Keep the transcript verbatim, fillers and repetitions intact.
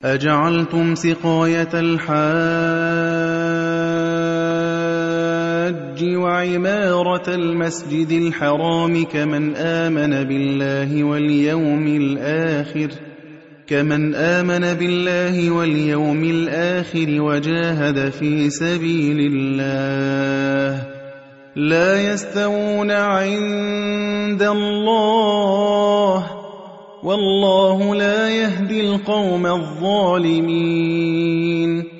أَجَعَلْتُمْ سِقَايَةَ الْحَاجِّ وَعِمَارَةَ الْمَسْجِدِ الْحَرَامِ كَمَنْ آمَنَ بِاللَّهِ وَالْيَوْمِ الْآخِرِ كَمَنْ آمَنَ بِاللَّهِ وَالْيَوْمِ الْآخِرِ وَجَاهَدَ فِي سَبِيلِ اللَّهِ لَا يَسْتَوُونَ عِندَ اللَّهِ ۗ وَاللَّهُ لَا يَهْدِي الْقَوْمَ الظَّالِمِينَ